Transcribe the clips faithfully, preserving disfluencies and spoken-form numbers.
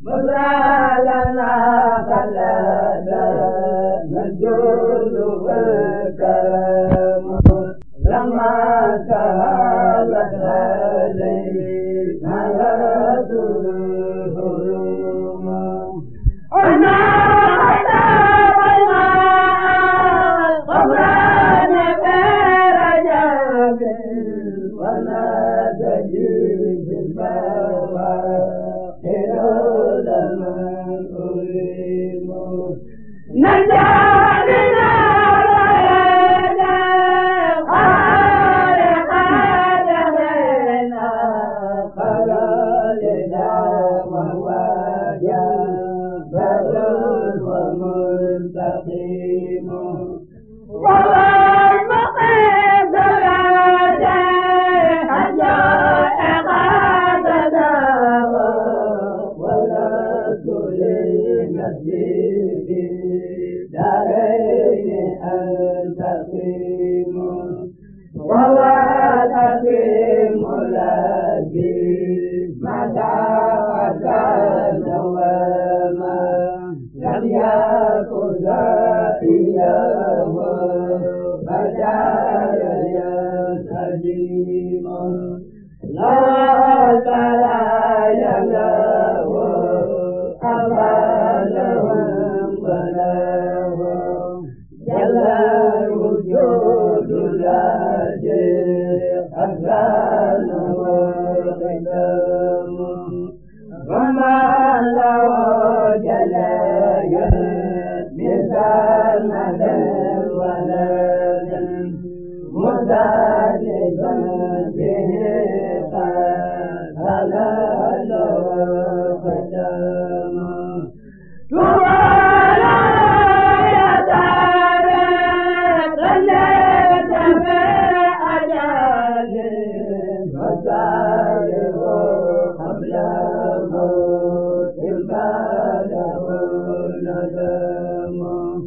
مزالنا خلدا نجود والكرم لما سهلت علينا الهروم أنا خطبنا قبران برجب ولا تجيب البوائر لمن أريم نجعلنا ومنتقيم والله مقيم ثلاثة حجاء قادة ولا لنفسي في دارين أنتقيم ولا تقيم لدي متى كان وما لم يكن ذاتيه فجعل يستجيب لا تلا يله أبدهم ولهم جل الوجود الذي أذان وقدم وما له جلايا مثال ولد مزاجا به قال له قدم ولا يدار قلت في أجال وسائر قبل موت بعده ندم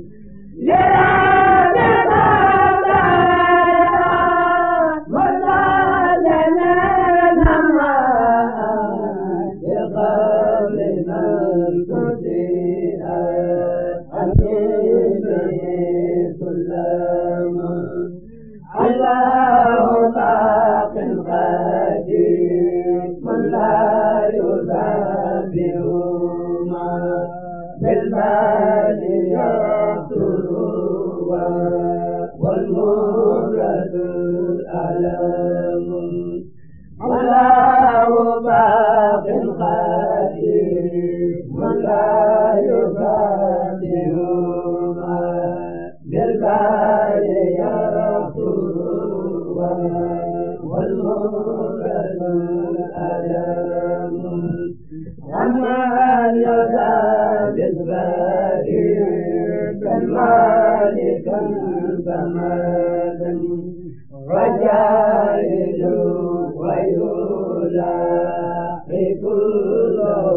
الله باق قدير من لا يذابه ما بالبال يقتل والمرد الألم الله باق قدير من لا يذابه ما بالبال يقتل والمرد الألم أما اليدا بالبائر كالمالك فماد رجائل ويلاقي كل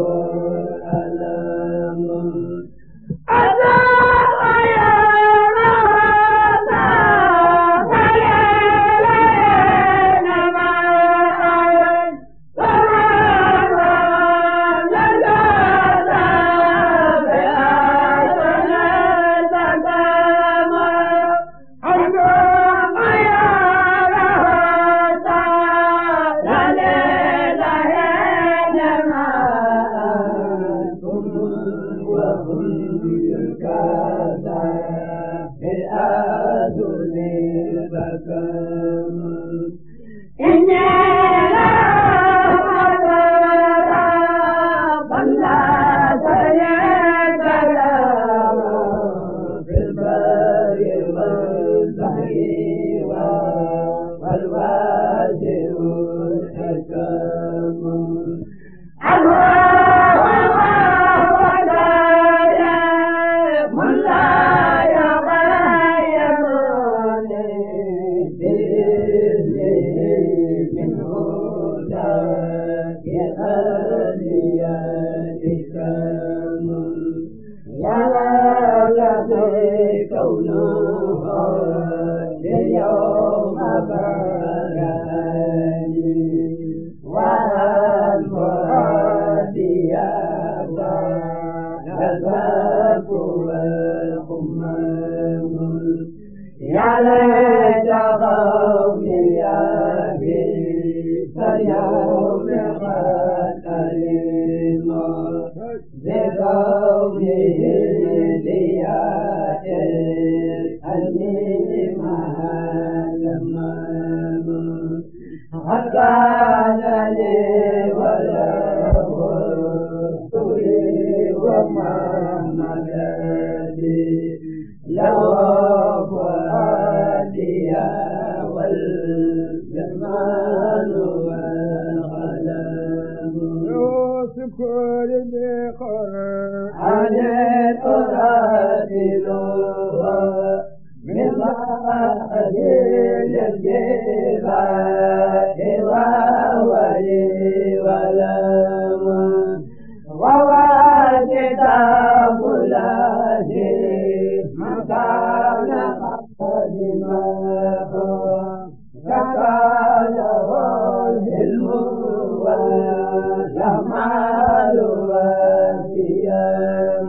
ألم الباب والقمام يا ليت قومي يا بي فاليوم قد ألم بقوله ليات أني معلم قد كان لي وله طولي وما مددي له فؤادي والزمان والقلم يوسف كل بقرآن أراتلها من بعد الجبال وولي ولم وواجد الله مكان قدمه فقاله العلم والجمال والصيام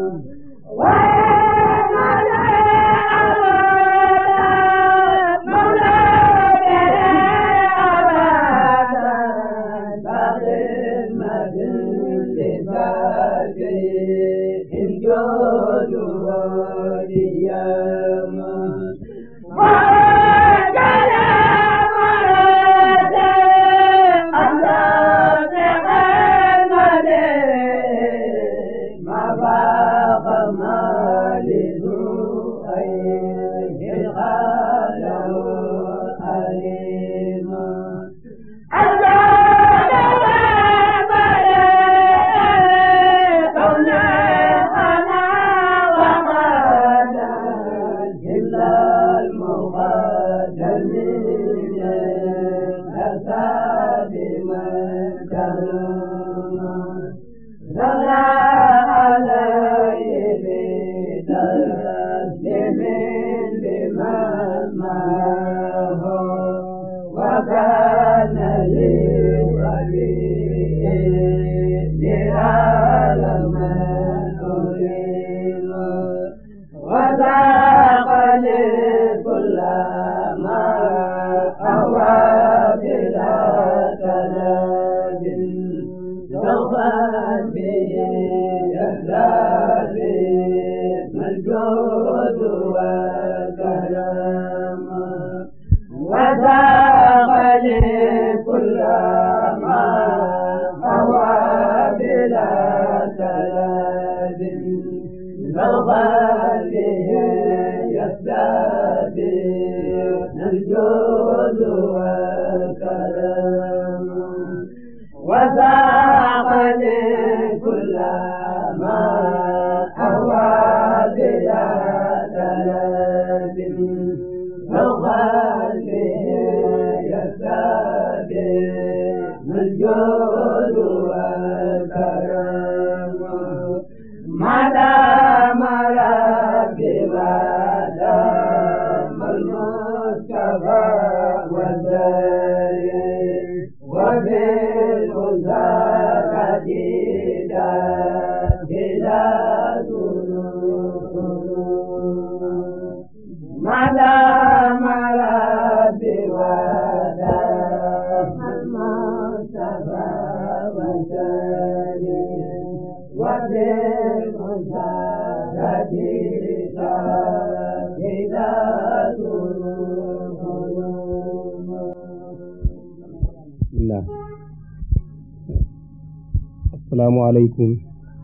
asalaamaaleykum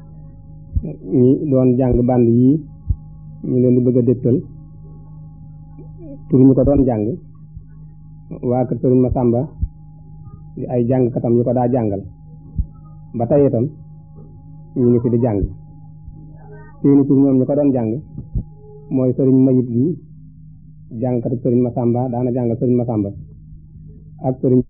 ñi doon jàng band yi ñu leen di bëgg a dégtal tur ñu ko doon jàng waa kër Sëriñ Masamba di ay jàngkatam yu ko daa jàngal ba tey itam ñu ngi fi di jàng seeni tur ñoom ñu ko doon jàng mooy Sëriñ Mayib gi jàngkatu Sëriñ Masamba daana jàngal Sëriñ Masamba ak Sëriñ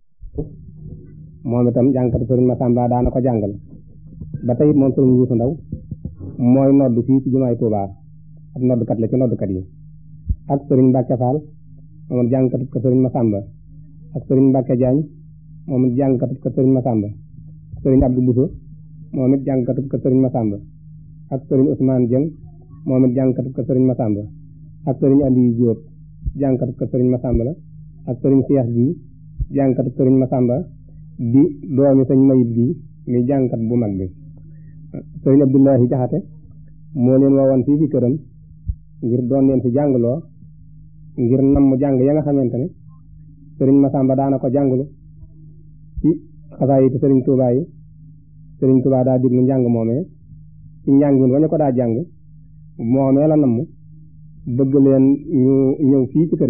moom itam jàngkatu Sëriñ Masamba daana ko jàngal ba tey moom Sëriñ Yuusu Ndaw mooy nodd fii ci jumaay Tuubaa ab noddkat la ci noddkat yi ak Sëriñ Mbàkke Faal moom jàngkatu ko Sëriñ Masamba ak Sëriñ Mbàkke Jaañ moom it jàngkatu ko Sëriñ Masamba Sëriñ Abdu Buso moom it jàngkatu ko Sëriñ Masamba ak sëriñ Ousmane Dieng moom it jàngkatu ko sëriñ Massamba ak sëriñ Aliou Diop jàngkatu ko sëriñ Massamba la ak sëriñ Cheikh gi jàngkatu sëriñ Massamba di doomi sëñ Mayib gi mi jàngkat bu mag bi sëriñ Abdoulahi Jaxate moo leen woowoon fii fi këram ngir doon leen fi jàngloo ngir namm jàng ya nga xamante ne sëriñ Massamba daana ko jànglu ci xasaayiti sëriñ Touba yi sëriñ Touba daa diglu njàng moomee ci njàngin wañu ko daa jàng moomee la namm bëgg leen ñu ñëw fii ci kër